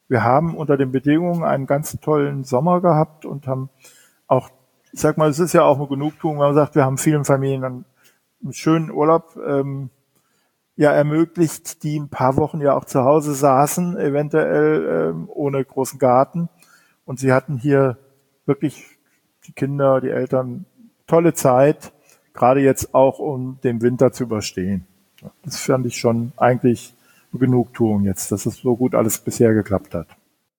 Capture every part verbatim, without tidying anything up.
wir haben unter den Bedingungen einen ganz tollen Sommer gehabt und haben auch, ich sag mal, es ist ja auch eine Genugtuung, wenn man sagt, wir haben vielen Familien einen, einen schönen Urlaub ähm, ja ermöglicht, die ein paar Wochen ja auch zu Hause saßen, eventuell ähm, ohne großen Garten. Und sie hatten hier wirklich, die Kinder, die Eltern, tolle Zeit, gerade jetzt auch, um den Winter zu überstehen. Das fand ich schon eigentlich eine Genugtuung jetzt, dass es so gut alles bisher geklappt hat.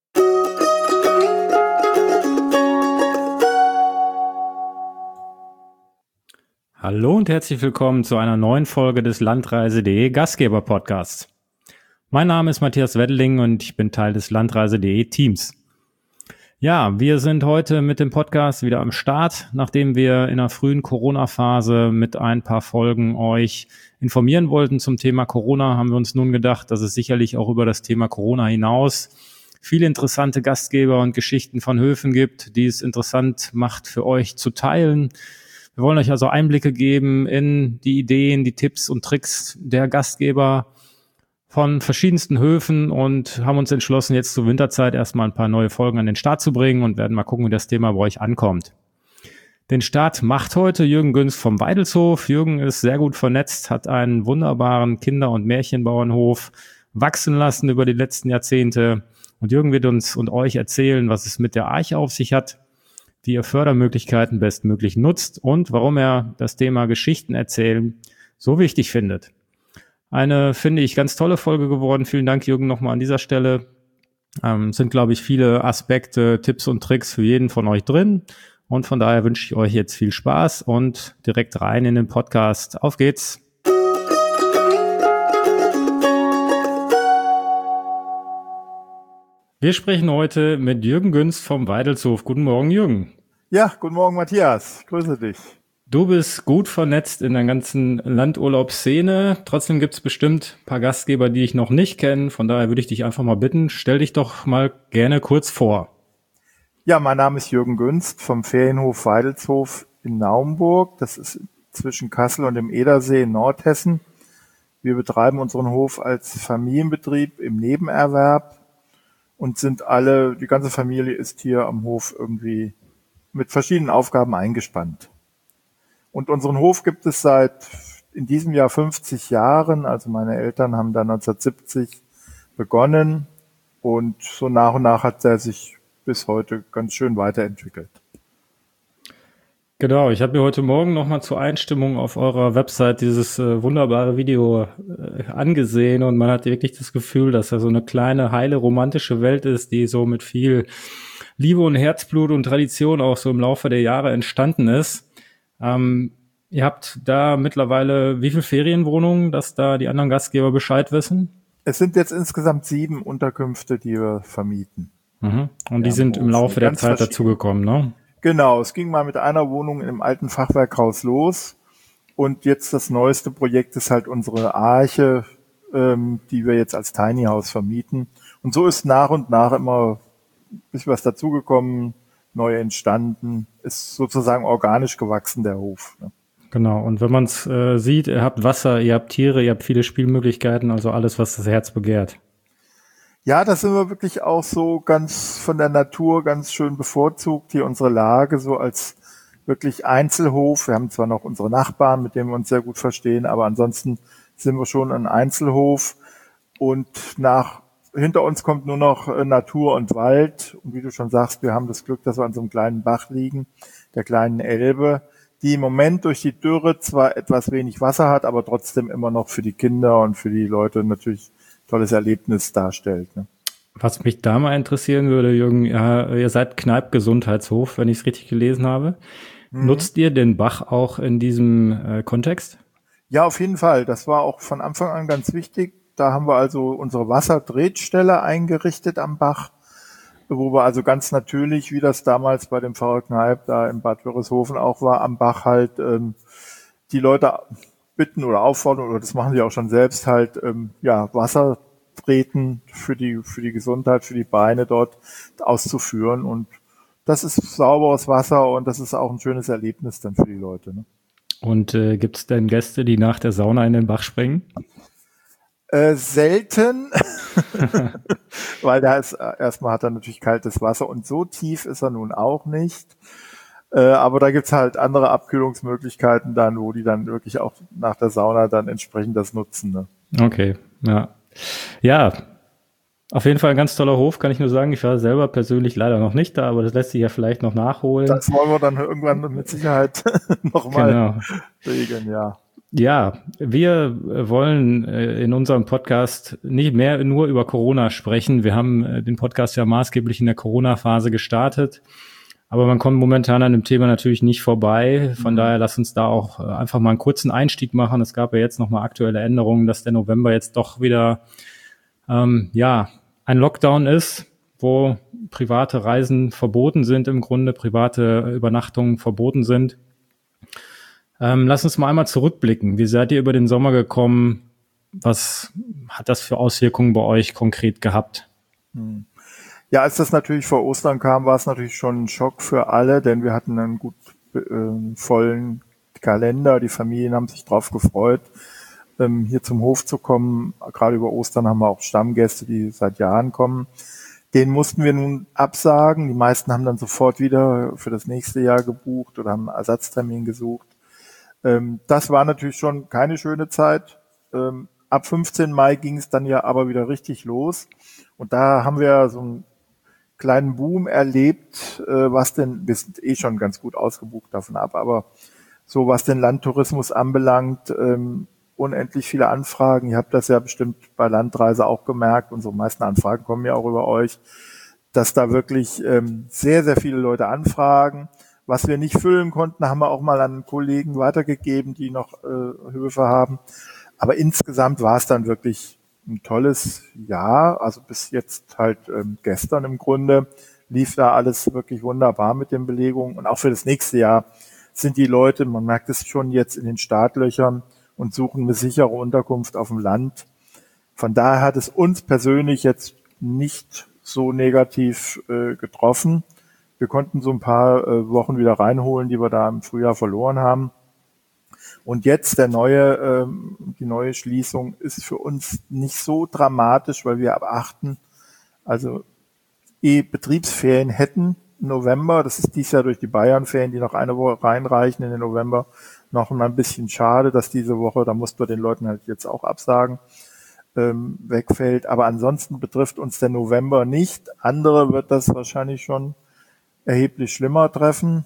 Hallo und herzlich willkommen zu einer neuen Folge des Landreise punkt de Gastgeber-Podcasts. Mein Name ist Matthias Weddeling und ich bin Teil des Landreise punkt de Teams. Ja, wir sind heute mit dem Podcast wieder am Start, nachdem wir in der frühen Corona-Phase mit ein paar Folgen euch informieren wollten zum Thema Corona, haben wir uns nun gedacht, dass es sicherlich auch über das Thema Corona hinaus viele interessante Gastgeber und Geschichten von Höfen gibt, die es interessant macht für euch zu teilen. Wir wollen euch also Einblicke geben in die Ideen, die Tipps und Tricks der Gastgeber von verschiedensten Höfen und haben uns entschlossen, jetzt zur Winterzeit erstmal ein paar neue Folgen an den Start zu bringen und werden mal gucken, wie das Thema bei euch ankommt. Den Start macht heute Jürgen Günst vom Weidelshof. Jürgen ist sehr gut vernetzt, hat einen wunderbaren Kinder- und Märchenbauernhof wachsen lassen über die letzten Jahrzehnte. Und Jürgen wird uns und euch erzählen, was es mit der Arche auf sich hat, wie ihr Fördermöglichkeiten bestmöglich nutzt und warum er das Thema Geschichten erzählen so wichtig findet. Eine, finde ich, ganz tolle Folge geworden. Vielen Dank, Jürgen, nochmal an dieser Stelle. Ähm, sind, glaube ich, viele Aspekte, Tipps und Tricks für jeden von euch drin. Und von daher wünsche ich euch jetzt viel Spaß und direkt rein in den Podcast. Auf geht's! Wir sprechen heute mit Jürgen Günst vom Weidelshof. Guten Morgen, Jürgen. Ja, guten Morgen, Matthias. Grüße dich. Du bist gut vernetzt in der ganzen Landurlaubsszene. Trotzdem gibt es bestimmt ein paar Gastgeber, die ich noch nicht kenne. Von daher würde ich dich einfach mal bitten, stell dich doch mal gerne kurz vor. Ja, mein Name ist Jürgen Günst vom Ferienhof Weidelshof in Naumburg. Das ist zwischen Kassel und dem Edersee in Nordhessen. Wir betreiben unseren Hof als Familienbetrieb im Nebenerwerb und sind alle, die ganze Familie ist hier am Hof irgendwie mit verschiedenen Aufgaben eingespannt. Und unseren Hof gibt es seit in diesem Jahr fünfzig Jahren. Also meine Eltern haben da neunzehnhundertsiebzig begonnen und so nach und nach hat er sich bis heute ganz schön weiterentwickelt. Genau, ich habe mir heute Morgen nochmal zur Einstimmung auf eurer Website dieses äh, wunderbare Video äh, angesehen und man hat wirklich das Gefühl, dass er so eine kleine, heile, romantische Welt ist, die so mit viel Liebe und Herzblut und Tradition auch so im Laufe der Jahre entstanden ist. Ähm, ihr habt da mittlerweile wie viele Ferienwohnungen, dass da die anderen Gastgeber Bescheid wissen? Es sind jetzt insgesamt sieben Unterkünfte, die wir vermieten. Mhm. Und die sind im Laufe der Zeit dazugekommen, ne? Genau, es ging mal mit einer Wohnung im alten Fachwerkhaus los und jetzt das neueste Projekt ist halt unsere Arche, ähm, die wir jetzt als Tiny House vermieten. Und so ist nach und nach immer ein bisschen was dazugekommen, neu entstanden, ist sozusagen organisch gewachsen, der Hof. Ne? Genau, und wenn man es äh, sieht, ihr habt Wasser, ihr habt Tiere, ihr habt viele Spielmöglichkeiten, also alles, was das Herz begehrt. Ja, das sind wir wirklich auch so ganz von der Natur ganz schön bevorzugt. Hier unsere Lage so als wirklich Einzelhof. Wir haben zwar noch unsere Nachbarn, mit denen wir uns sehr gut verstehen, aber ansonsten sind wir schon ein Einzelhof. Und nach hinter uns kommt nur noch Natur und Wald. Und wie du schon sagst, wir haben das Glück, dass wir an so einem kleinen Bach liegen, der kleinen Elbe, die im Moment durch die Dürre zwar etwas wenig Wasser hat, aber trotzdem immer noch für die Kinder und für die Leute natürlich tolles Erlebnis darstellt. Ne? Was mich da mal interessieren würde, Jürgen, ja, ihr seid Kneipp-Gesundheitshof, wenn ich es richtig gelesen habe. Mhm. Nutzt ihr den Bach auch in diesem äh, Kontext? Ja, auf jeden Fall. Das war auch von Anfang an ganz wichtig. Da haben wir also unsere Wasserdrehstelle eingerichtet am Bach, wo wir also ganz natürlich, wie das damals bei dem Pfarrer Kneipp da in Bad Wörishofen auch war, am Bach halt ähm, die Leute bitten oder auffordern, oder das machen sie auch schon selbst, halt ähm, ja Wasser treten für die für die Gesundheit, für die Beine dort auszuführen. Und das ist sauberes Wasser und das ist auch ein schönes Erlebnis dann für die Leute. Ne? Und äh, gibt es denn Gäste, die nach der Sauna in den Bach springen? Äh, selten, weil da ist, erstmal hat er natürlich kaltes Wasser und so tief ist er nun auch nicht. Äh, aber da gibt's halt andere Abkühlungsmöglichkeiten dann, wo die dann wirklich auch nach der Sauna dann entsprechend das nutzen. Ne? Okay, ja. Ja, auf jeden Fall ein ganz toller Hof, kann ich nur sagen. Ich war selber persönlich leider noch nicht da, aber das lässt sich ja vielleicht noch nachholen. Das wollen wir dann irgendwann mit Sicherheit nochmal Genau. regeln, ja. Ja, wir wollen in unserem Podcast nicht mehr nur über Corona sprechen. Wir haben den Podcast ja maßgeblich in der Corona-Phase gestartet, aber man kommt momentan an dem Thema natürlich nicht vorbei. Von mhm. daher lass uns da auch einfach mal einen kurzen Einstieg machen. Es gab ja jetzt nochmal aktuelle Änderungen, dass der November jetzt doch wieder ähm, ja ein Lockdown ist, wo private Reisen verboten sind, im Grunde private Übernachtungen verboten sind. Ähm, lass uns mal einmal zurückblicken. Wie seid ihr über den Sommer gekommen? Was hat das für Auswirkungen bei euch konkret gehabt? Ja, als das natürlich vor Ostern kam, war es natürlich schon ein Schock für alle, denn wir hatten einen gut äh, vollen Kalender. Die Familien haben sich drauf gefreut, ähm, hier zum Hof zu kommen. Gerade über Ostern haben wir auch Stammgäste, die seit Jahren kommen. Den mussten wir nun absagen. Die meisten haben dann sofort wieder für das nächste Jahr gebucht oder haben einen Ersatztermin gesucht. Das war natürlich schon keine schöne Zeit. Ab fünfzehnten Mai ging es dann ja aber wieder richtig los. Und da haben wir so einen kleinen Boom erlebt, was denn, wir sind eh schon ganz gut ausgebucht davon ab, aber so was den Landtourismus anbelangt, unendlich viele Anfragen. Ihr habt das ja bestimmt bei Landreise auch gemerkt. Unsere meisten Anfragen kommen ja auch über euch, dass da wirklich sehr, sehr viele Leute anfragen. Was wir nicht füllen konnten, haben wir auch mal an Kollegen weitergegeben, die noch äh, Höfe haben. Aber insgesamt war es dann wirklich ein tolles Jahr. Also bis jetzt halt ähm, gestern im Grunde lief da alles wirklich wunderbar mit den Belegungen. Und auch für das nächste Jahr sind die Leute, man merkt es schon jetzt in den Startlöchern und suchen eine sichere Unterkunft auf dem Land. Von daher hat es uns persönlich jetzt nicht so negativ äh, getroffen. Wir konnten so ein paar äh, Wochen wieder reinholen, die wir da im Frühjahr verloren haben. Und jetzt der neue, ähm, die neue Schließung ist für uns nicht so dramatisch, weil wir ab achten also eh Betriebsferien hätten im November. Das ist dieses Jahr durch die Bayernferien, die noch eine Woche reinreichen in den November, noch mal ein bisschen schade, dass diese Woche, da mussten wir den Leuten halt jetzt auch absagen, ähm, wegfällt. Aber ansonsten betrifft uns der November nicht. Andere wird das wahrscheinlich schon erheblich schlimmer treffen.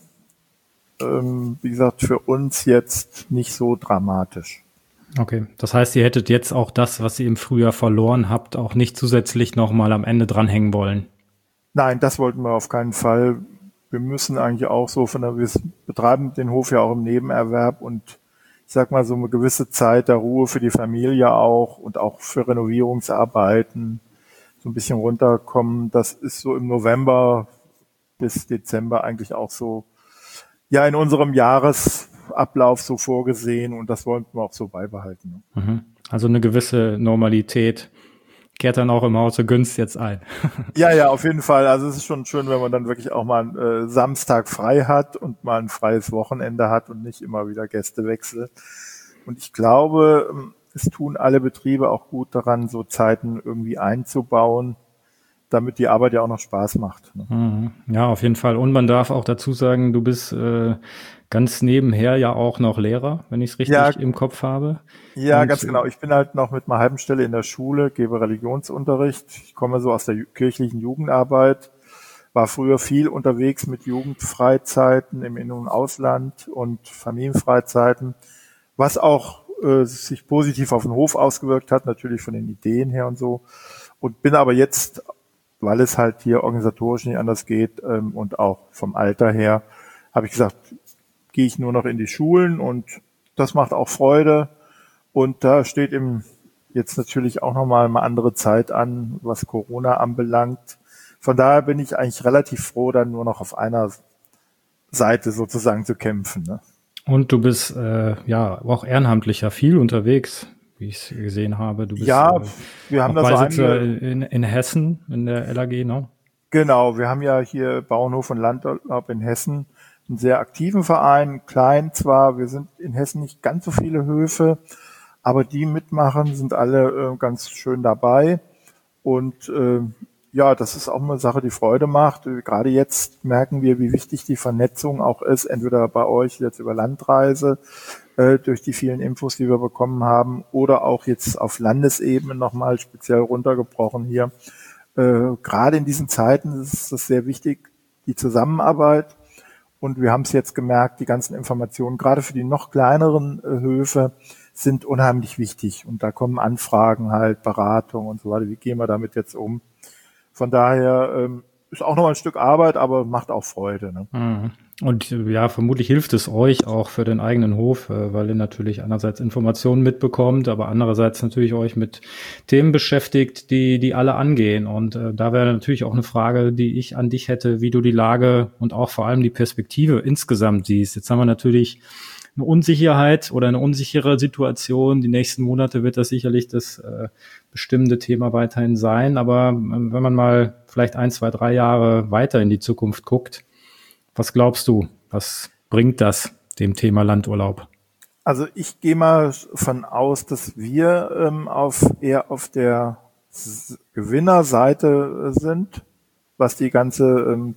Ähm, wie gesagt, für uns jetzt nicht so dramatisch. Okay, das heißt, ihr hättet jetzt auch das, was ihr im Frühjahr verloren habt, auch nicht zusätzlich nochmal am Ende dranhängen wollen? Nein, das wollten wir auf keinen Fall. Wir müssen eigentlich auch so von der, wir betreiben den Hof ja auch im Nebenerwerb und ich sag mal so eine gewisse Zeit der Ruhe für die Familie auch und auch für Renovierungsarbeiten, so ein bisschen runterkommen. Das ist so im November bis Dezember eigentlich auch so, ja, in unserem Jahresablauf so vorgesehen und das wollten wir auch so beibehalten. Also eine gewisse Normalität kehrt dann auch im Hause Günst jetzt ein. Ja, ja, auf jeden Fall. Also es ist schon schön, wenn man dann wirklich auch mal einen äh, Samstag frei hat und mal ein freies Wochenende hat und nicht immer wieder Gästewechsel. Und ich glaube, es tun alle Betriebe auch gut daran, so Zeiten irgendwie einzubauen, damit die Arbeit ja auch noch Spaß macht. Ne? Ja, auf jeden Fall. Und man darf auch dazu sagen, du bist äh, ganz nebenher ja auch noch Lehrer, wenn ich es richtig ja, im Kopf habe. Ja, und ganz genau. Ich bin halt noch mit einer halben Stelle in der Schule, gebe Religionsunterricht. Ich komme so aus der kirchlichen Jugendarbeit, war früher viel unterwegs mit Jugendfreizeiten im In- und Ausland und Familienfreizeiten, was auch äh, sich positiv auf den Hof ausgewirkt hat, natürlich von den Ideen her und so. Und bin aber jetzt, weil es halt hier organisatorisch nicht anders geht ähm, und auch vom Alter her, habe ich gesagt, gehe ich nur noch in die Schulen und das macht auch Freude. Und da steht eben jetzt natürlich auch nochmal eine andere Zeit an, was Corona anbelangt. Von daher bin ich eigentlich relativ froh, dann nur noch auf einer Seite sozusagen zu kämpfen. Ne? Und du bist äh, ja auch ehrenamtlicher viel unterwegs, wie ich es gesehen habe. Du bist ja, äh, wir haben das so einige in, in Hessen, in der L A G, ne? Genau, wir haben ja hier Bauernhof und Landurlaub in Hessen, einen sehr aktiven Verein, klein zwar, wir sind in Hessen nicht ganz so viele Höfe, Aber die mitmachen, sind alle äh, ganz schön dabei. Und äh, ja, das ist auch eine Sache, die Freude macht. Gerade jetzt merken wir, wie wichtig die Vernetzung auch ist, entweder bei euch jetzt über Landreise, äh, durch die vielen Infos, die wir bekommen haben, oder auch jetzt auf Landesebene nochmal speziell runtergebrochen hier. Äh, gerade in diesen Zeiten ist es sehr wichtig, die Zusammenarbeit. Und wir haben es jetzt gemerkt, die ganzen Informationen, gerade für die noch kleineren äh, Höfe, sind unheimlich wichtig. Und da kommen Anfragen halt, Beratung und so weiter. Wie gehen wir damit jetzt um? Von daher ähm, ist auch noch ein Stück Arbeit, aber macht auch Freude. Ne? Mhm. Und ja, vermutlich hilft es euch auch für den eigenen Hof, weil ihr natürlich einerseits Informationen mitbekommt, aber andererseits natürlich euch mit Themen beschäftigt, die die alle angehen. Und äh, da wäre natürlich auch eine Frage, die ich an dich hätte, wie du die Lage und auch vor allem die Perspektive insgesamt siehst. Jetzt haben wir natürlich eine Unsicherheit oder eine unsichere Situation. Die nächsten Monate wird das sicherlich das äh, bestimmende Thema weiterhin sein. Aber äh, wenn man mal vielleicht ein, zwei, drei Jahre weiter in die Zukunft guckt, was glaubst du, was bringt das dem Thema Landurlaub? Also ich gehe mal von aus, dass wir ähm, auf eher auf der S- Gewinnerseite äh, sind, was die ganze ähm,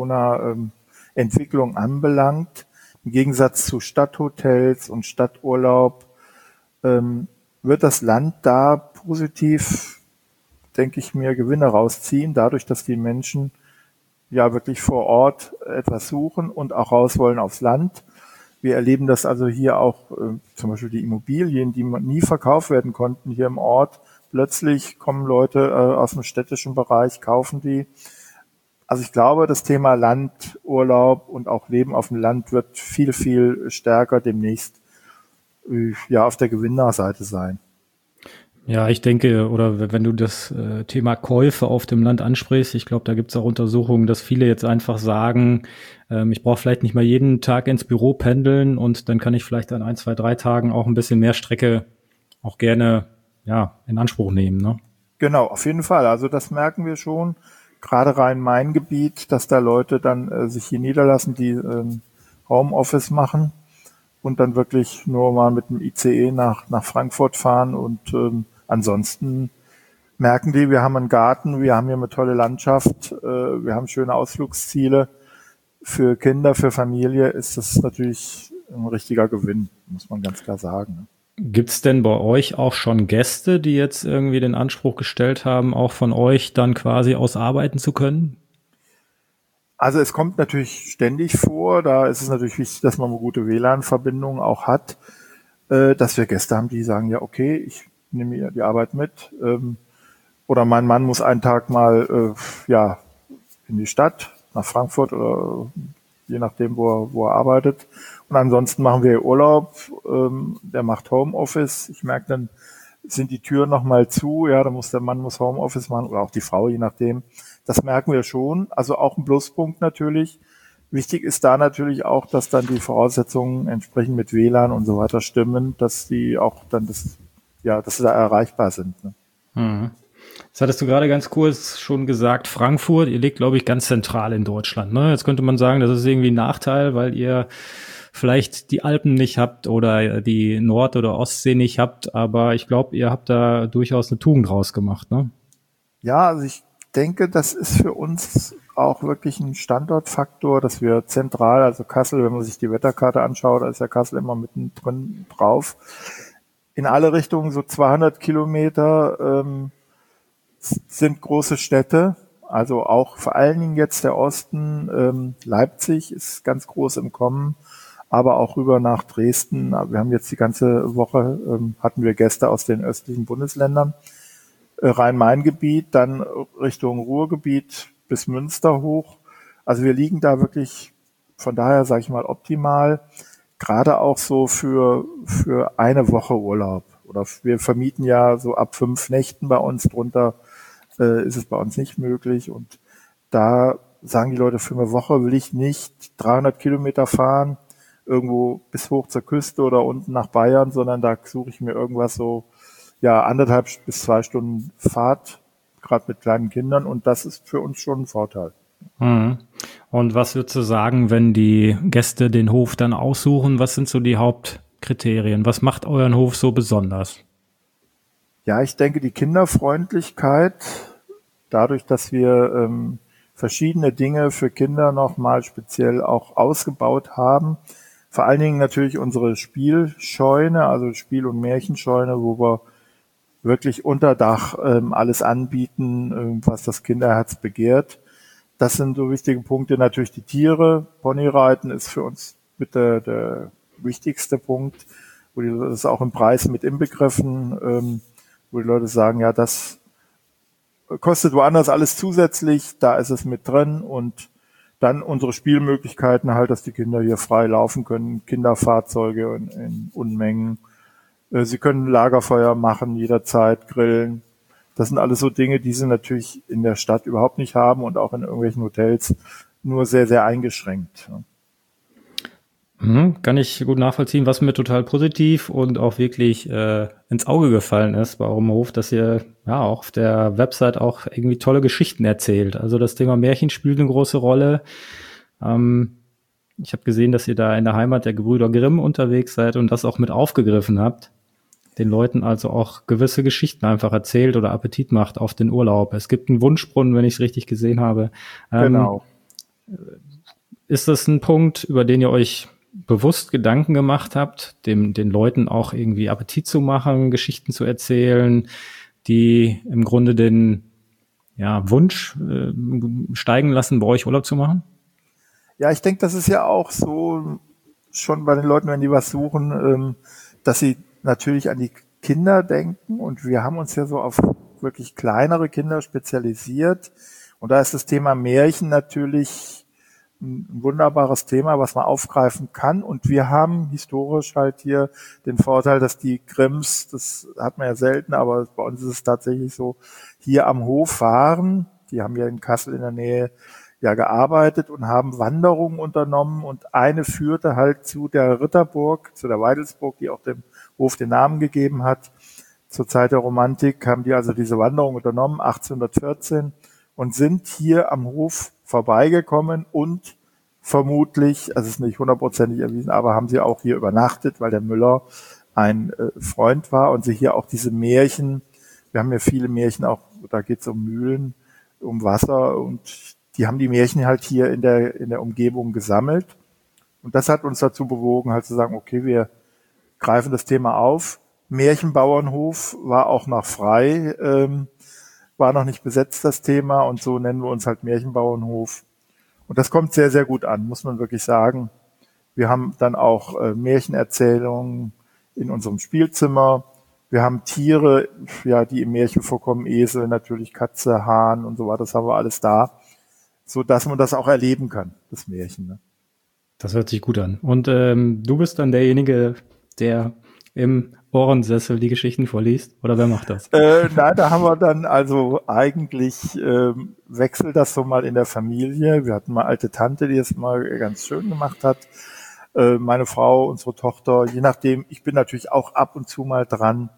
Corona-Entwicklung anbelangt. Im Gegensatz zu Stadthotels und Stadturlaub ähm, wird das Land da positiv, denke ich mir, Gewinne rausziehen, dadurch, dass die Menschen ja wirklich vor Ort etwas suchen und auch raus wollen aufs Land. Wir erleben das also hier auch, äh, zum Beispiel die Immobilien, die nie verkauft werden konnten hier im Ort. Plötzlich kommen Leute äh, aus dem städtischen Bereich, kaufen die. Also ich glaube, das Thema Landurlaub und auch Leben auf dem Land wird viel, viel stärker demnächst äh, ja auf der Gewinnerseite sein. Ja, ich denke, oder wenn du das äh, Thema Käufe auf dem Land ansprichst, ich glaube, da gibt es auch Untersuchungen, dass viele jetzt einfach sagen, ähm, ich brauche vielleicht nicht mal jeden Tag ins Büro pendeln und dann kann ich vielleicht an ein, zwei, drei Tagen auch ein bisschen mehr Strecke auch gerne ja in Anspruch nehmen, ne? Genau, auf jeden Fall. Also das merken wir schon, gerade Rhein-Main-Gebiet, dass da Leute dann äh, sich hier niederlassen, die ähm, Homeoffice machen und dann wirklich nur mal mit dem I C E nach, nach Frankfurt fahren und ähm, ansonsten merken die, wir haben einen Garten, wir haben hier eine tolle Landschaft, äh, wir haben schöne Ausflugsziele. Für Kinder, für Familie ist das natürlich ein richtiger Gewinn, muss man ganz klar sagen. Ne? Gibt's denn bei euch auch schon Gäste, die jetzt irgendwie den Anspruch gestellt haben, auch von euch dann quasi aus arbeiten zu können? Also es kommt natürlich ständig vor, da ist es natürlich wichtig, dass man eine gute W L A N-Verbindung auch hat, äh, dass wir Gäste haben, die sagen, ja okay, ich nehme mir die Arbeit mit. Ähm, oder mein Mann muss einen Tag mal äh, ja in die Stadt, nach Frankfurt oder je nachdem, wo er, wo er arbeitet. Und ansonsten machen wir Urlaub, ähm, der macht Homeoffice. Ich merke, dann sind die Türen nochmal zu, ja, da muss der Mann muss Homeoffice machen oder auch die Frau, je nachdem. Das merken wir schon. Also auch ein Pluspunkt natürlich. Wichtig ist da natürlich auch, dass dann die Voraussetzungen entsprechend mit W L A N und so weiter stimmen, dass die auch dann das, ja, dass sie da erreichbar sind. Ne? Mhm. Das hattest du gerade ganz kurz schon gesagt, Frankfurt, ihr liegt, glaube ich, ganz zentral in Deutschland. Ne? Jetzt könnte man sagen, das ist irgendwie ein Nachteil, weil ihr vielleicht die Alpen nicht habt oder die Nord- oder Ostsee nicht habt, aber ich glaube, ihr habt da durchaus eine Tugend rausgemacht, ne? Ja, also ich denke, das ist für uns auch wirklich ein Standortfaktor, dass wir zentral, also Kassel, wenn man sich die Wetterkarte anschaut, da ist ja Kassel immer mittendrin drauf, in alle Richtungen so zweihundert Kilometer ähm, sind große Städte, also auch vor allen Dingen jetzt der Osten, ähm, Leipzig ist ganz groß im Kommen, aber auch rüber nach Dresden. Wir haben jetzt die ganze Woche, ähm, hatten wir Gäste aus den östlichen Bundesländern, äh, Rhein-Main-Gebiet, dann Richtung Ruhrgebiet bis Münster hoch. Also wir liegen da wirklich, von daher sage ich mal optimal, gerade auch so für, für eine Woche Urlaub. Oder wir vermieten ja so ab fünf Nächten bei uns, drunter äh, ist es bei uns nicht möglich. Und da sagen die Leute, für eine Woche will ich nicht dreihundert Kilometer fahren, irgendwo bis hoch zur Küste oder unten nach Bayern, sondern da suche ich mir irgendwas so, ja, anderthalb bis zwei Stunden Fahrt, gerade mit kleinen Kindern. Und das ist für uns schon ein Vorteil. Mhm. Und was würdest du sagen, wenn die Gäste den Hof dann aussuchen? Was sind so die Haupt Kriterien? Was macht euren Hof so besonders? Ja, ich denke, die Kinderfreundlichkeit, dadurch, dass wir ähm, verschiedene Dinge für Kinder nochmal speziell auch ausgebaut haben. Vor allen Dingen natürlich unsere Spielscheune, also Spiel- und Märchenscheune, wo wir wirklich unter Dach ähm, alles anbieten, ähm, was das Kinderherz begehrt. Das sind so wichtige Punkte. Natürlich die Tiere. Ponyreiten ist für uns mit der, der wichtigste Punkt, wo die, das ist auch im Preis mit inbegriffen, ähm, wo die Leute sagen, ja, das kostet woanders alles zusätzlich, da ist es mit drin und dann unsere Spielmöglichkeiten halt, dass die Kinder hier frei laufen können, Kinderfahrzeuge in, in Unmengen. Sie können Lagerfeuer machen, jederzeit grillen. Das sind alles so Dinge, die sie natürlich in der Stadt überhaupt nicht haben und auch in irgendwelchen Hotels nur sehr, sehr eingeschränkt. Mhm, kann ich gut nachvollziehen, was mir total positiv und auch wirklich äh, ins Auge gefallen ist bei eurem Hof, dass ihr ja auch auf der Website auch irgendwie tolle Geschichten erzählt. Also das Thema Märchen spielt eine große Rolle. Ähm, ich habe gesehen, dass ihr da in der Heimat der Gebrüder Grimm unterwegs seid und das auch mit aufgegriffen habt. Den Leuten also auch gewisse Geschichten einfach erzählt oder Appetit macht auf den Urlaub. Es gibt einen Wunschbrunnen, wenn ich es richtig gesehen habe. Ähm, Genau. Ist das ein Punkt, über den ihr euch bewusst Gedanken gemacht habt, dem, den Leuten auch irgendwie Appetit zu machen, Geschichten zu erzählen, die im Grunde den ja, Wunsch äh, steigen lassen, bei euch Urlaub zu machen? Ja, ich denke, das ist ja auch so schon bei den Leuten, wenn die was suchen, ähm, dass sie natürlich an die Kinder denken und wir haben uns ja so auf wirklich kleinere Kinder spezialisiert und da ist das Thema Märchen natürlich ein wunderbares Thema, was man aufgreifen kann. Und wir haben historisch halt hier den Vorteil, dass die Grimms, das hat man ja selten, aber bei uns ist es tatsächlich so, hier am Hof waren. Die haben ja in Kassel in der Nähe ja gearbeitet und haben Wanderungen unternommen und eine führte halt zu der Ritterburg, zu der Weidelsburg, die auch dem Hof den Namen gegeben hat. Zur Zeit der Romantik haben die also diese Wanderung unternommen, achtzehnhundertvierzehn, und sind hier am Hof vorbeigekommen und vermutlich, also es ist nicht hundertprozentig erwiesen, aber haben sie auch hier übernachtet, weil der Müller ein äh, Freund war und sie hier auch diese Märchen, wir haben ja viele Märchen auch, da geht es um Mühlen, um Wasser und die haben die Märchen halt hier in der, in der Umgebung gesammelt. Und das hat uns dazu bewogen, halt zu sagen, okay, wir greifen das Thema auf. Märchenbauernhof war auch noch frei, ähm, war noch nicht besetzt, das Thema, und so nennen wir uns halt Märchenbauernhof. Und das kommt sehr, sehr gut an, muss man wirklich sagen. Wir haben dann auch äh, Märchenerzählungen in unserem Spielzimmer. Wir haben Tiere, ja, die im Märchen vorkommen, Esel, natürlich Katze, Hahn und so weiter, das haben wir alles da, so dass man das auch erleben kann, das Märchen. Ne? Das hört sich gut an. Und ähm, du bist dann derjenige, der im Ohrensessel die Geschichten vorliest? Oder wer macht das? Äh, nein, da haben wir dann also eigentlich ähm, wechselt das so mal in der Familie. Wir hatten mal alte Tante, die es mal ganz schön gemacht hat. Äh, meine Frau, unsere Tochter, je nachdem. Ich bin natürlich auch ab und zu mal dran,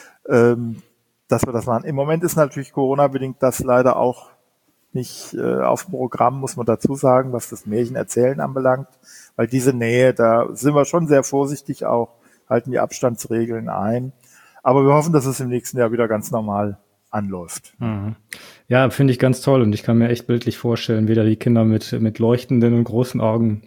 ähm, dass wir das machen. Im Moment ist natürlich Corona-bedingt das leider auch nicht äh, auf dem Programm, muss man dazu sagen, was das Märchenerzählen anbelangt. Weil diese Nähe, da sind wir schon sehr vorsichtig auch, halten die Abstandsregeln ein. Aber wir hoffen, dass es im nächsten Jahr wieder ganz normal anläuft. Mhm. Ja, finde ich ganz toll und ich kann mir echt bildlich vorstellen, wie da die Kinder mit, mit leuchtenden und großen Augen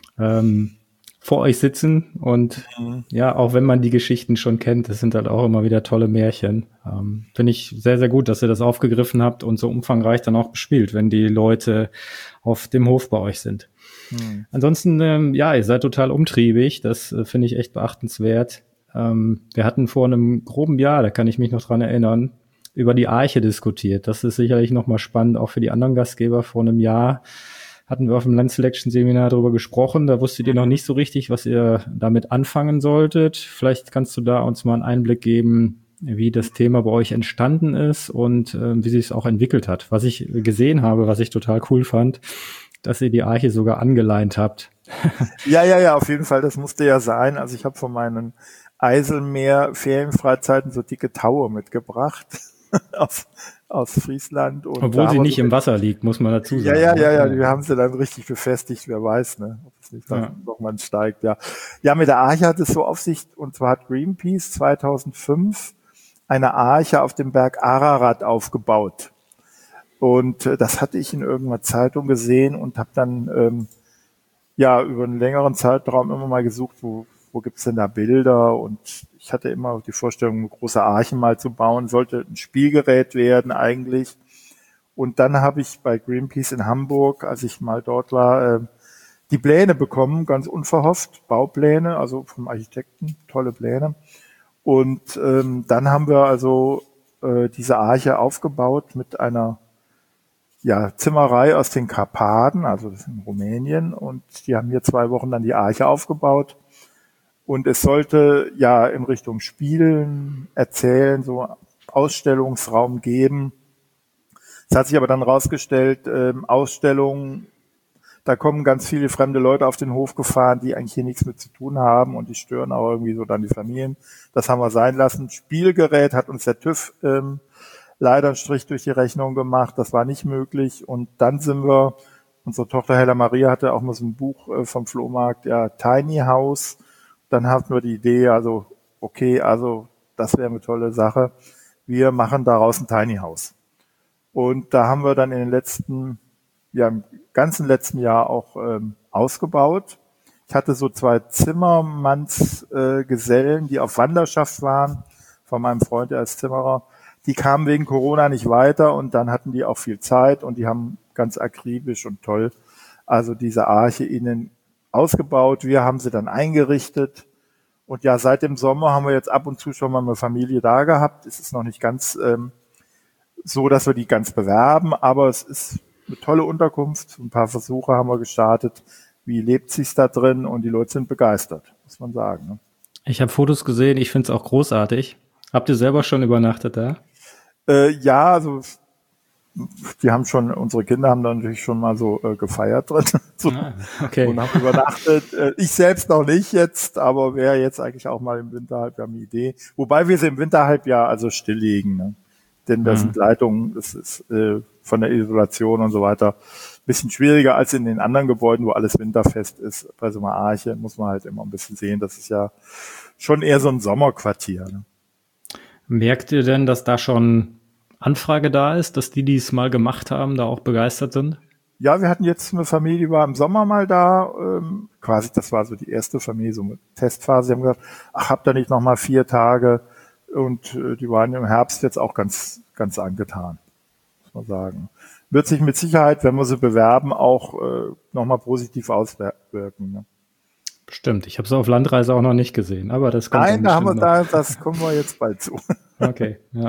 ähm, vor euch sitzen und mhm. ja, auch wenn man die Geschichten schon kennt, das sind halt auch immer wieder tolle Märchen. Ähm, finde ich sehr, sehr gut, dass ihr das aufgegriffen habt und so umfangreich dann auch bespielt, wenn die Leute auf dem Hof bei euch sind. Hm. Ansonsten, ähm, ja, ihr seid total umtriebig. Das äh, finde ich echt beachtenswert. Ähm, wir hatten vor einem groben Jahr, da kann ich mich noch dran erinnern, über die Arche diskutiert. Das ist sicherlich nochmal spannend, auch für die anderen Gastgeber. Vor einem Jahr hatten wir auf dem Land Selection Seminar darüber gesprochen. Da wusstet ihr noch nicht so richtig, was ihr damit anfangen solltet. Vielleicht kannst du da uns mal einen Einblick geben, wie das Thema bei euch entstanden ist und äh, wie sich es auch entwickelt hat. Was ich gesehen habe, was ich total cool fand, dass ihr die Arche sogar angeleint habt. Ja, ja, ja, auf jeden Fall, das musste ja sein. Also ich habe von meinen Eiselmeer-Ferienfreizeiten so dicke Taue mitgebracht aus, aus Friesland. Und obwohl sie nicht so im Wasser liegt, muss man dazu sagen. Ja, ja, ja, ja, wir haben sie dann richtig befestigt, wer weiß, ne, ob jetzt nicht, dass ja. noch man steigt, ja. Ja, mit der Arche hat es so auf sich, und zwar hat Greenpeace zweitausendfünf eine Arche auf dem Berg Ararat aufgebaut. Und äh, das hatte ich in irgendeiner Zeitung gesehen und habe dann ähm, ja über einen längeren Zeitraum immer mal gesucht, wo, wo gibt's denn da Bilder, und ich hatte immer die Vorstellung, eine große Arche mal zu bauen, sollte ein Spielgerät werden eigentlich. Und dann habe ich bei Greenpeace in Hamburg, als ich mal dort war, äh, die Pläne bekommen, ganz unverhofft, Baupläne, also vom Architekten, tolle Pläne. Und ähm, dann haben wir also äh, diese Arche aufgebaut mit einer ja, Zimmerei aus den Karpaten, also das ist in Rumänien, und die haben hier zwei Wochen dann die Arche aufgebaut. Und es sollte ja in Richtung Spielen, Erzählen, so Ausstellungsraum geben. Es hat sich aber dann rausgestellt, ähm, Ausstellungen, da kommen ganz viele fremde Leute auf den Hof gefahren, die eigentlich hier nichts mit zu tun haben, und die stören auch irgendwie so dann die Familien. Das haben wir sein lassen. Spielgerät hat uns der TÜV ähm, leider einen Strich durch die Rechnung gemacht. Das war nicht möglich. Und dann sind wir, unsere Tochter Hella Maria hatte auch mal so ein Buch äh, vom Flohmarkt, ja, Tiny House. Dann hatten wir die Idee, also okay, also das wäre eine tolle Sache. Wir machen daraus ein Tiny House. Und da haben wir dann in den letzten, ja, im ganzen letzten Jahr auch ähm, ausgebaut. Ich hatte so zwei Zimmermannsgesellen, äh, die auf Wanderschaft waren, von meinem Freund, der als Zimmerer. Die kamen wegen Corona nicht weiter, und dann hatten die auch viel Zeit, und die haben ganz akribisch und toll also diese Arche innen ausgebaut. Wir haben sie dann eingerichtet. Und ja, seit dem Sommer haben wir jetzt ab und zu schon mal eine Familie da gehabt. Es ist noch nicht ganz ähm, so, dass wir die ganz bewerben, aber es ist eine tolle Unterkunft. Ein paar Versuche haben wir gestartet. Wie lebt sich's da drin? Und die Leute sind begeistert, muss man sagen. Ne? Ich habe Fotos gesehen, ich finde es auch großartig. Habt ihr selber schon übernachtet da? Äh, ja, also wir haben schon, unsere Kinder haben da natürlich schon mal so äh, gefeiert drin so, ah, okay. und haben übernachtet. Äh, ich selbst noch nicht jetzt, aber wäre jetzt eigentlich auch mal im Winterhalbjahr eine Idee. Wobei wir sie im Winterhalbjahr also stilllegen, ne? Denn das mhm. sind Leitungen, das ist äh, von der Isolation und so weiter ein bisschen schwieriger als in den anderen Gebäuden, wo alles winterfest ist. Bei so einer Arche muss man halt immer ein bisschen sehen, das ist ja schon eher so ein Sommerquartier. Ne? Merkt ihr denn, dass da schon Anfrage da ist, dass die, die es mal gemacht haben, da auch begeistert sind? Ja, wir hatten jetzt eine Familie, die war im Sommer mal da, ähm, quasi, das war so die erste Familie, so eine Testphase. Sie haben gesagt, ach, habt ihr nicht noch mal vier Tage? Und äh, die waren im Herbst jetzt auch ganz, ganz angetan, muss man sagen. Wird sich mit Sicherheit, wenn wir sie bewerben, auch äh, nochmal positiv auswirken. Ne? Bestimmt. Ich habe es auf Landreise auch noch nicht gesehen, aber das kommt Nein, da haben wir da, das kommen wir jetzt bald zu. Okay, ja.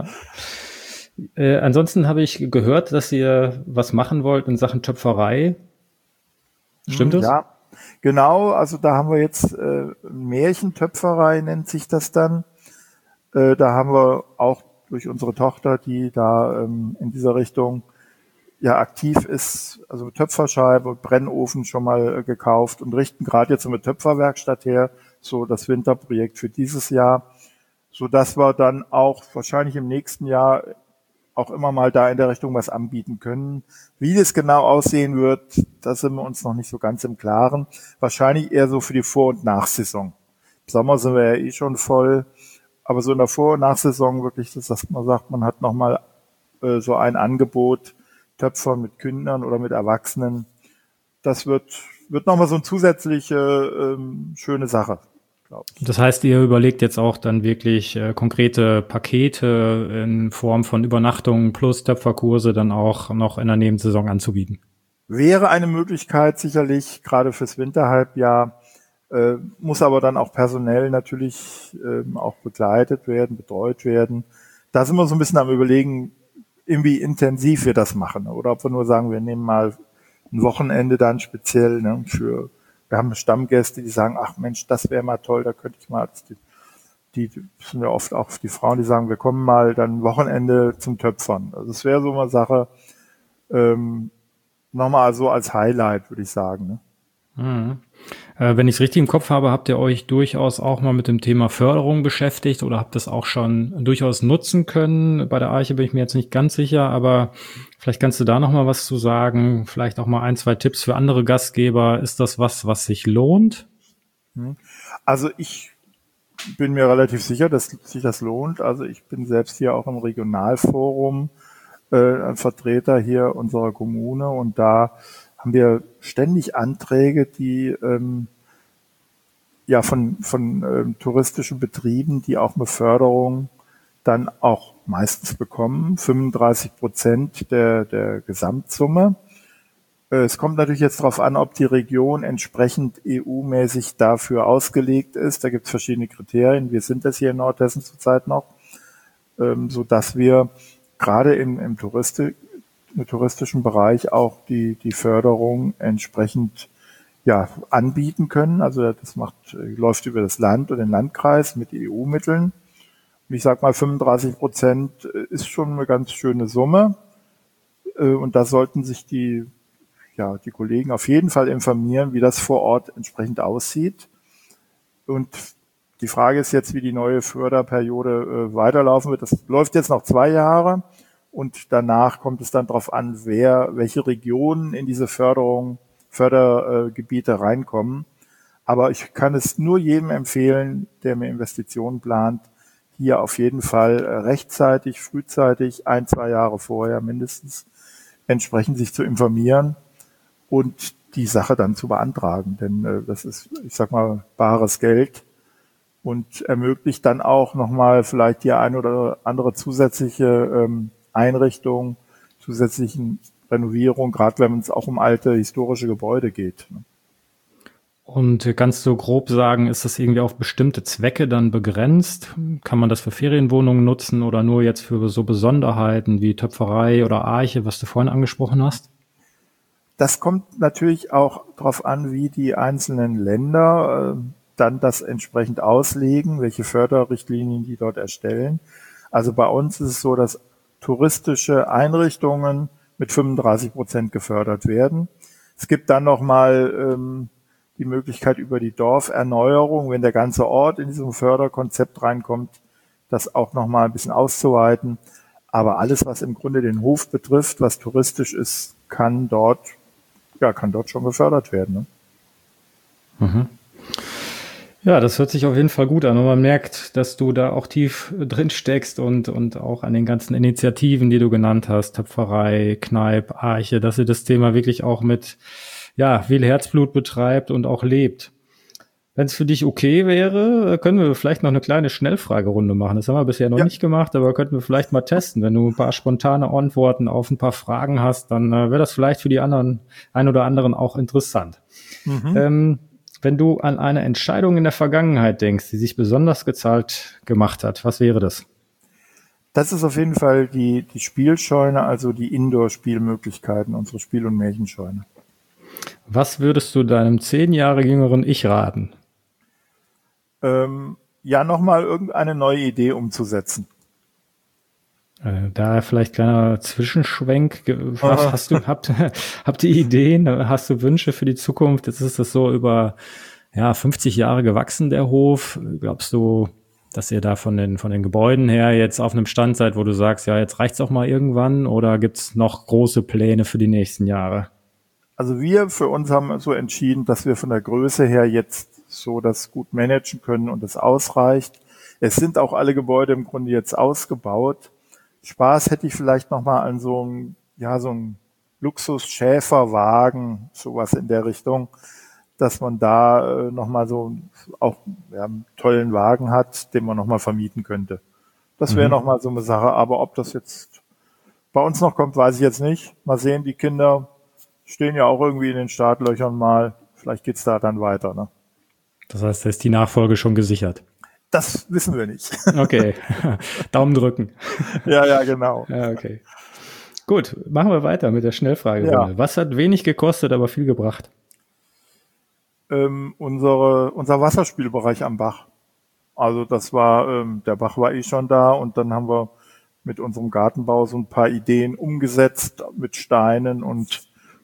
Äh, ansonsten habe ich gehört, dass ihr was machen wollt in Sachen Töpferei. Stimmt das? Ja, genau. Also da haben wir jetzt äh, Märchentöpferei nennt sich das dann. Äh, da haben wir auch durch unsere Tochter, die da ähm, in dieser Richtung ja aktiv ist, also Töpferscheibe, Brennofen schon mal äh, gekauft und richten gerade jetzt so eine Töpferwerkstatt her, so das Winterprojekt für dieses Jahr, so dass wir dann auch wahrscheinlich im nächsten Jahr auch immer mal da in der Richtung was anbieten können. Wie das genau aussehen wird, da sind wir uns noch nicht so ganz im Klaren. Wahrscheinlich eher so für die Vor- und Nachsaison. Im Sommer sind wir ja eh schon voll, aber so in der Vor- und Nachsaison wirklich, dass man sagt, man hat nochmal äh, so ein Angebot, Töpfer mit Kindern oder mit Erwachsenen. Das wird wird nochmal so eine zusätzliche ähm, schöne Sache. Das heißt, ihr überlegt jetzt auch dann wirklich äh, konkrete Pakete in Form von Übernachtungen plus Töpferkurse dann auch noch in der Nebensaison anzubieten? Wäre eine Möglichkeit sicherlich, gerade fürs Winterhalbjahr, äh, muss aber dann auch personell natürlich äh, auch begleitet werden, betreut werden. Da sind wir so ein bisschen am Überlegen, wie intensiv wir das machen. Oder ob wir nur sagen, wir nehmen mal ein Wochenende dann speziell ne, für wir haben Stammgäste, die sagen, ach Mensch, das wäre mal toll, da könnte ich mal, die, die sind ja oft auch die Frauen, die sagen, wir kommen mal dann Wochenende zum Töpfern. Also es wäre so eine Sache, ähm, nochmal so als Highlight, würde ich sagen. Ne? Mhm. Äh, wenn ich es richtig im Kopf habe, habt ihr euch durchaus auch mal mit dem Thema Förderung beschäftigt oder habt das auch schon durchaus nutzen können? Bei der Arche bin ich mir jetzt nicht ganz sicher, aber vielleicht kannst du da noch mal was zu sagen. Vielleicht auch mal ein, zwei Tipps für andere Gastgeber. Ist das was, was sich lohnt? Also ich bin mir relativ sicher, dass sich das lohnt. Also ich bin selbst hier auch im Regionalforum äh, ein Vertreter hier unserer Kommune und da haben wir ständig Anträge, die ähm, ja von von ähm, touristischen Betrieben, die auch eine Förderung dann auch meistens bekommen, fünfunddreißig Prozent der der Gesamtsumme. Äh, Es kommt natürlich jetzt darauf an, ob die Region entsprechend E U-mäßig dafür ausgelegt ist. Da gibt es verschiedene Kriterien. Wir sind das hier in Nordhessen zurzeit noch, ähm, so dass wir gerade im, im Touristi im touristischen Bereich auch die, die Förderung entsprechend ja, anbieten können. Also das macht, läuft über das Land und den Landkreis mit E U-Mitteln. Ich sag mal, fünfunddreißig Prozent ist schon eine ganz schöne Summe. Äh, Und da sollten sich die, ja, die Kollegen auf jeden Fall informieren, wie das vor Ort entsprechend aussieht. Und die Frage ist jetzt, wie die neue Förderperiode äh, weiterlaufen wird. Das läuft jetzt noch zwei Jahre und danach kommt es dann darauf an, wer, welche Regionen in diese Förderung, Fördergebiete reinkommen. Aber ich kann es nur jedem empfehlen, der mir Investitionen plant, hier auf jeden Fall äh, rechtzeitig, frühzeitig, ein, zwei Jahre vorher mindestens, entsprechend sich zu informieren und die Sache dann zu beantragen. Denn äh, das ist, ich sag mal, bares Geld und ermöglicht dann auch nochmal vielleicht die ein oder andere zusätzliche ähm, Einrichtung, zusätzlichen Renovierung, gerade wenn es auch um alte historische Gebäude geht. Und kannst du grob sagen, ist das irgendwie auf bestimmte Zwecke dann begrenzt? Kann man das für Ferienwohnungen nutzen oder nur jetzt für so Besonderheiten wie Töpferei oder Arche, was du vorhin angesprochen hast? Das kommt natürlich auch darauf an, wie die einzelnen Länder äh, dann das entsprechend auslegen, welche Förderrichtlinien die dort erstellen. Also bei uns ist es so, dass touristische Einrichtungen mit fünfunddreißig Prozent gefördert werden. Es gibt dann nochmal ähm, die Möglichkeit über die Dorferneuerung, wenn der ganze Ort in diesem Förderkonzept reinkommt, das auch nochmal ein bisschen auszuweiten. Aber alles, was im Grunde den Hof betrifft, was touristisch ist, kann dort, ja, kann dort schon gefördert werden. Ne? Mhm. Ja, das hört sich auf jeden Fall gut an und man merkt, dass du da auch tief drin steckst und, und auch an den ganzen Initiativen, die du genannt hast, Töpferei, Kneipp, Arche, dass ihr das Thema wirklich auch mit, ja, viel Herzblut betreibt und auch lebt. Wenn es für dich okay wäre, können wir vielleicht noch eine kleine Schnellfragerunde machen. Das haben wir bisher noch Ja. nicht gemacht, aber könnten wir vielleicht mal testen. Wenn du ein paar spontane Antworten auf ein paar Fragen hast, dann äh, wäre das vielleicht für die anderen, ein oder anderen auch interessant. Mhm. Ähm, wenn du an eine Entscheidung in der Vergangenheit denkst, die sich besonders gezahlt gemacht hat, was wäre das? Das ist auf jeden Fall die, die Spielscheune, also die Indoor-Spielmöglichkeiten, unsere Spiel- und Märchenscheune. Was würdest du deinem zehn Jahre jüngeren Ich raten? Ähm, ja, nochmal irgendeine neue Idee umzusetzen. Äh, da vielleicht kleiner Zwischenschwenk. Was hast du, habt, habt ihr Ideen? Hast du Wünsche für die Zukunft? Jetzt ist das so über, ja, fünfzig Jahre gewachsen, der Hof. Glaubst du, dass ihr da von den, von den Gebäuden her jetzt auf einem Stand seid, wo du sagst, ja, jetzt reicht's auch mal irgendwann? Oder gibt's noch große Pläne für die nächsten Jahre? Also wir für uns haben so entschieden, dass wir von der Größe her jetzt so das gut managen können und es ausreicht. Es sind auch alle Gebäude im Grunde jetzt ausgebaut. Spaß hätte ich vielleicht nochmal an so einem, ja, so einem Luxus-Schäferwagen, sowas in der Richtung, dass man da äh, nochmal so auch ja, einen tollen Wagen hat, den man nochmal vermieten könnte. Das wäre Mhm. nochmal so eine Sache. Aber ob das jetzt bei uns noch kommt, weiß ich jetzt nicht. Mal sehen, die Kinder stehen ja auch irgendwie in den Startlöchern mal. Vielleicht geht's da dann weiter. Ne? Das heißt, da ist die Nachfolge schon gesichert. Das wissen wir nicht. Okay. Daumen drücken. Ja, ja, genau. Ja, okay. Gut, machen wir weiter mit der Schnellfragerunde. Ja. Was hat wenig gekostet, aber viel gebracht? Ähm, unsere, unser Wasserspielbereich am Bach. Also das war, ähm, der Bach war eh schon da und dann haben wir mit unserem Gartenbau so ein paar Ideen umgesetzt mit Steinen und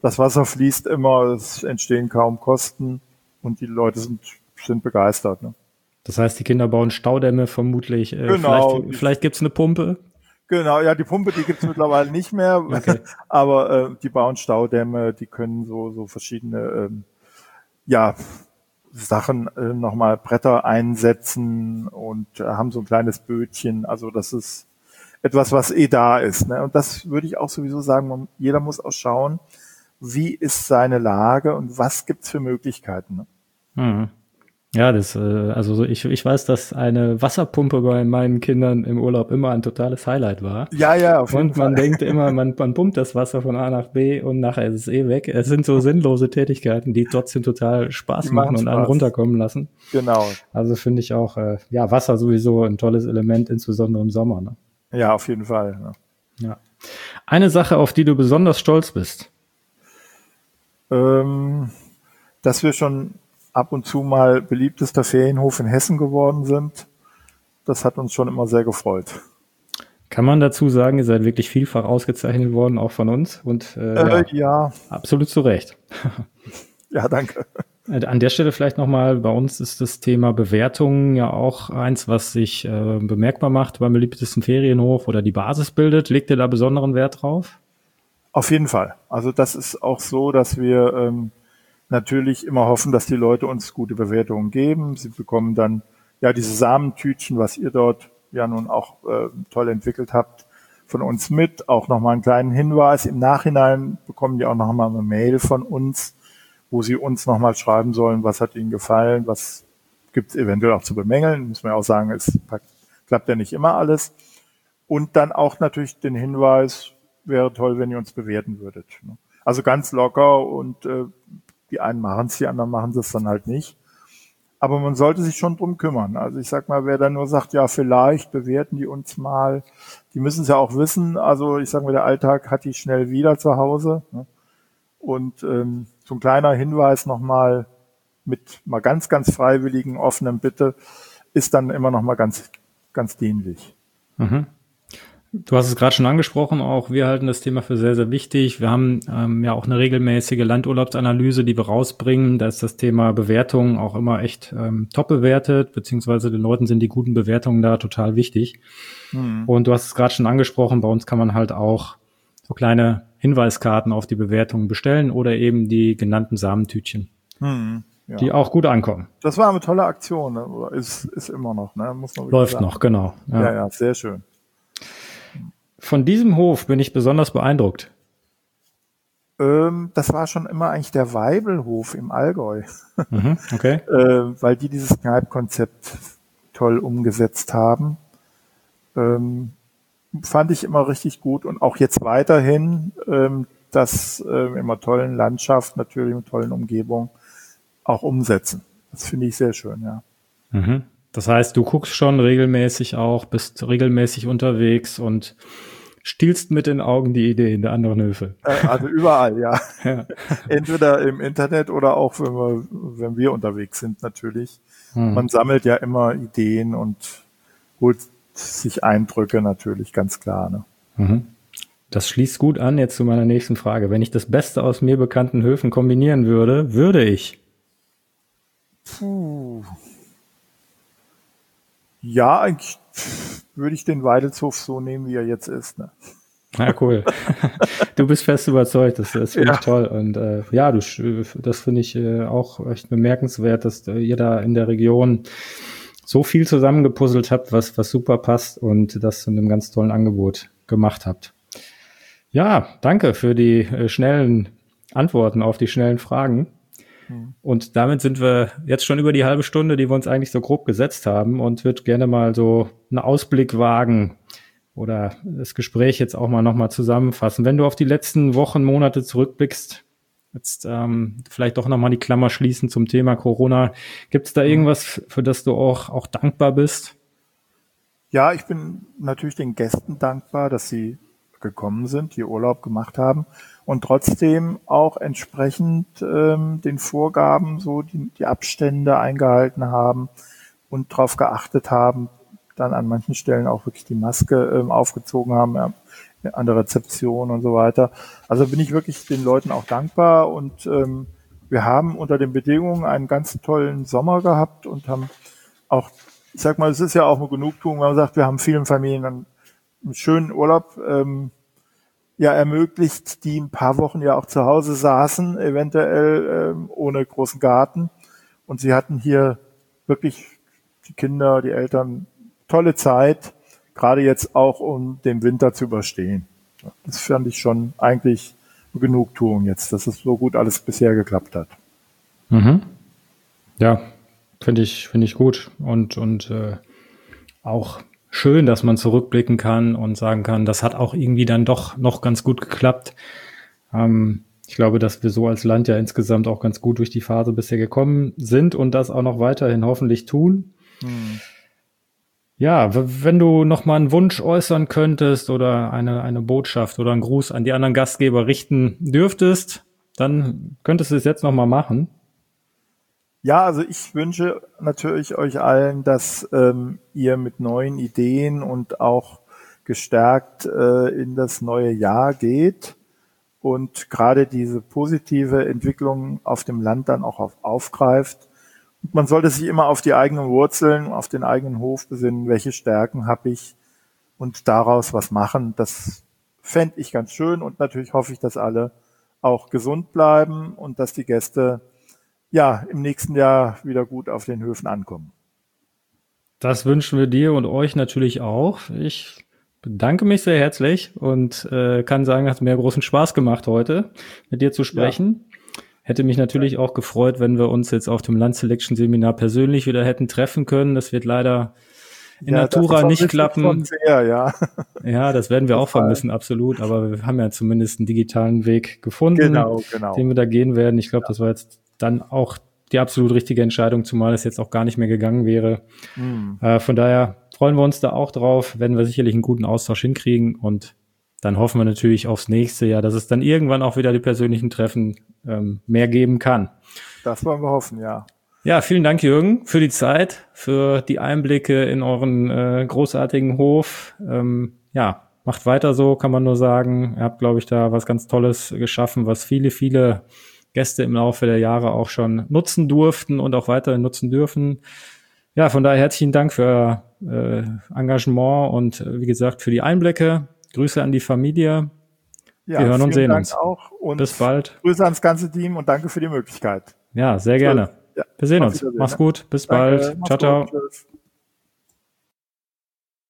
das Wasser fließt immer, es entstehen kaum Kosten und die Leute sind, sind begeistert. Ne? Das heißt, die Kinder bauen Staudämme vermutlich. Äh, Genau. Vielleicht, vielleicht gibt es eine Pumpe. Genau, ja, die Pumpe, die gibt's mittlerweile nicht mehr, Okay. aber äh, die bauen Staudämme, die können so so verschiedene ähm, ja Sachen äh, nochmal Bretter einsetzen und äh, haben so ein kleines Bötchen. Also das ist etwas, was eh da ist. Ne? Und das würde ich auch sowieso sagen, man, jeder muss auch schauen, wie ist seine Lage und was gibt's für Möglichkeiten. Ne? Mhm. Ja, das, äh, also so- ich, ich weiß, dass eine Wasserpumpe bei meinen Kindern im Urlaub immer ein totales Highlight war. Ja, ja, auf jeden Und man Fall. denkt immer, man, man pumpt das Wasser von A nach B und nachher ist es eh weg. Es sind so sinnlose Tätigkeiten, die trotzdem total Die Spaß machen machen und einen Spaß. runterkommen lassen. Genau. Also finde ich auch, äh, ja, Wasser sowieso ein tolles Element, insbesondere im Sommer. Ne? Ja, auf jeden Fall. Ne? Ja. Eine Sache, auf die du besonders stolz bist. Ähm, dass wir schon ab und zu mal beliebtester Ferienhof in Hessen geworden sind, das hat uns schon immer sehr gefreut. Kann man dazu sagen, ihr seid wirklich vielfach ausgezeichnet worden, auch von uns. Und äh, Äh, ja, ja, absolut zu Recht. ja, danke. Äh, An der Stelle vielleicht nochmal, bei uns ist das Thema Bewertungen ja auch eins, was sich äh, bemerkbar macht beim beliebtesten Ferienhof oder die Basis bildet. Legt ihr da besonderen Wert drauf? Auf jeden Fall. Also das ist auch so, dass wir ähm, natürlich immer hoffen, dass die Leute uns gute Bewertungen geben. Sie bekommen dann ja diese Samentütchen, was ihr dort ja nun auch äh, toll entwickelt habt, von uns mit. Auch nochmal einen kleinen Hinweis. Im Nachhinein bekommen die auch nochmal eine Mail von uns, wo sie uns nochmal schreiben sollen, was hat ihnen gefallen, was gibt es eventuell auch zu bemängeln. Muss man ja auch sagen, es klappt ja nicht immer alles. Und dann auch natürlich den Hinweis, wäre toll, wenn ihr uns bewerten würdet. Also ganz locker und äh, die einen machen es, die anderen machen es dann halt nicht. Aber man sollte sich schon drum kümmern. Also ich sag mal, wer dann nur sagt, ja, vielleicht bewerten die uns mal, die müssen es ja auch wissen. Also ich sag mal, der Alltag hat die schnell wieder zu Hause. Ne? Und ähm, so ein kleiner Hinweis nochmal mit mal ganz, ganz freiwilligen, offenen Bitte ist dann immer noch mal ganz, ganz dienlich. Mhm. Du hast es gerade schon angesprochen, auch wir halten das Thema für sehr, sehr wichtig. Wir haben ähm, ja auch eine regelmäßige Landurlaubsanalyse, die wir rausbringen. Da ist das Thema Bewertung auch immer echt ähm, top bewertet, beziehungsweise den Leuten sind die guten Bewertungen da total wichtig. Hm. Und du hast es gerade schon angesprochen, bei uns kann man halt auch so kleine Hinweiskarten auf die Bewertungen bestellen oder eben die genannten Samentütchen, Hm. Ja. die auch gut ankommen. Das war eine tolle Aktion, ne? Oder ist, ist immer noch, ne? Muss man wirklich Läuft sagen. noch, genau. Ja. Ja, ja, sehr schön. Von diesem Hof bin ich besonders beeindruckt. Ähm, das war schon immer eigentlich der Weibelhof im Allgäu, Mhm, okay. äh, weil die dieses Kneipp-Konzept toll umgesetzt haben. Ähm, fand ich immer richtig gut und auch jetzt weiterhin ähm, das äh, immer tollen Landschaft, natürlich mit tollen Umgebung auch umsetzen. Das finde ich sehr schön, ja. Mhm. Das heißt, du guckst schon regelmäßig auch, bist regelmäßig unterwegs und stiehlst mit den Augen die Ideen der anderen Höfe. Äh, also überall, ja. Ja. Entweder im Internet oder auch wenn wir, wenn wir unterwegs sind, natürlich. Hm. Man sammelt ja immer Ideen und holt sich Eindrücke natürlich, ganz klar. Ne? Mhm. Das schließt gut an jetzt zu meiner nächsten Frage. Wenn ich das Beste aus mir bekannten Höfen kombinieren würde, würde ich? Puh. Ja, eigentlich würde ich den Weidelshof so nehmen, wie er jetzt ist. Ne? Ja, cool. Du bist fest überzeugt, das, das finde Ja. ich toll. Und äh, ja, du, das finde ich äh, auch echt bemerkenswert, dass äh, ihr da in der Region so viel zusammengepuzzelt habt, was, was super passt und das in einem ganz tollen Angebot gemacht habt. Ja, danke für die äh, schnellen Antworten auf die schnellen Fragen. Hm. Und damit sind wir jetzt schon über die halbe Stunde, die wir uns eigentlich so grob gesetzt haben und würde gerne mal so einen Ausblick wagen oder das Gespräch jetzt auch mal nochmal zusammenfassen. Wenn du auf die letzten Wochen, Monate zurückblickst, jetzt ähm, vielleicht doch nochmal die Klammer schließen zum Thema Corona. Gibt es da irgendwas, für das du auch, auch dankbar bist? Ja, ich bin natürlich den Gästen dankbar, dass sie gekommen sind, die Urlaub gemacht haben und trotzdem auch entsprechend ähm, den Vorgaben so die, die Abstände eingehalten haben und darauf geachtet haben, dann an manchen Stellen auch wirklich die Maske ähm, aufgezogen haben. Ja, an der Rezeption und so weiter. Also bin ich wirklich den Leuten auch dankbar und ähm, wir haben unter den Bedingungen einen ganz tollen Sommer gehabt und haben auch, ich sag mal, es ist ja auch eine Genugtuung, wenn man sagt, wir haben vielen Familien einen, einen schönen Urlaub ähm, ja ermöglicht, die ein paar Wochen ja auch zu Hause saßen, eventuell ähm, ohne großen Garten. Und sie hatten hier wirklich, die Kinder, die Eltern, tolle Zeit, gerade jetzt auch, um den Winter zu überstehen. Das fand ich schon eigentlich eine Genugtuung jetzt, dass es so gut alles bisher geklappt hat. Mhm. Ja, finde ich, finde ich gut und, und äh, auch schön, dass man zurückblicken kann und sagen kann, das hat auch irgendwie dann doch noch ganz gut geklappt. Ähm, ich glaube, dass wir so als Land ja insgesamt auch ganz gut durch die Phase bisher gekommen sind und das auch noch weiterhin hoffentlich tun. Hm. Ja, w- wenn du noch mal einen Wunsch äußern könntest oder eine, eine Botschaft oder einen Gruß an die anderen Gastgeber richten dürftest, dann könntest du es jetzt noch mal machen. Ja, also ich wünsche natürlich euch allen, dass ähm, ihr mit neuen Ideen und auch gestärkt äh, in das neue Jahr geht und gerade diese positive Entwicklung auf dem Land dann auch auf, aufgreift. Und man sollte sich immer auf die eigenen Wurzeln, auf den eigenen Hof besinnen, welche Stärken habe ich und daraus was machen. Das fände ich ganz schön und natürlich hoffe ich, dass alle auch gesund bleiben und dass die Gäste ja im nächsten Jahr wieder gut auf den Höfen ankommen. Das wünschen wir dir und euch natürlich auch. Ich bedanke mich sehr herzlich und äh, kann sagen, hat mir großen Spaß gemacht heute, mit dir zu sprechen. Ja. Hätte mich natürlich auch gefreut, wenn wir uns jetzt auf dem Land Selection Seminar persönlich wieder hätten treffen können. Das wird leider in ja, Natura nicht klappen. Sehr, ja. ja, das werden wir Total. auch vermissen, absolut. Aber wir haben ja zumindest einen digitalen Weg gefunden, genau, genau. den wir da gehen werden. Ich glaube, ja. das war jetzt dann auch die absolut richtige Entscheidung, zumal es jetzt auch gar nicht mehr gegangen wäre. Mhm. Äh, von daher freuen wir uns da auch drauf, werden wir sicherlich einen guten Austausch hinkriegen und dann hoffen wir natürlich aufs nächste Jahr, dass es dann irgendwann auch wieder die persönlichen Treffen ähm, mehr geben kann. Das wollen wir hoffen, ja. Ja, vielen Dank, Jürgen, für die Zeit, für die Einblicke in euren äh, großartigen Hof. Ähm, ja, macht weiter so, kann man nur sagen. Ihr habt, glaube ich, da was ganz Tolles geschaffen, was viele, viele Gäste im Laufe der Jahre auch schon nutzen durften und auch weiterhin nutzen dürfen. Ja, von daher herzlichen Dank für äh, Engagement und äh, wie gesagt für die Einblicke. Grüße an die Familie. Ja, wir hören und sehen Dank uns. Auch und bis bald. Grüße ans ganze Team und danke für die Möglichkeit. Ja, sehr gerne. Ja, wir sehen uns. Mach's gut. Bis danke. bald. Mach's ciao, ciao. Gut. Tschüss.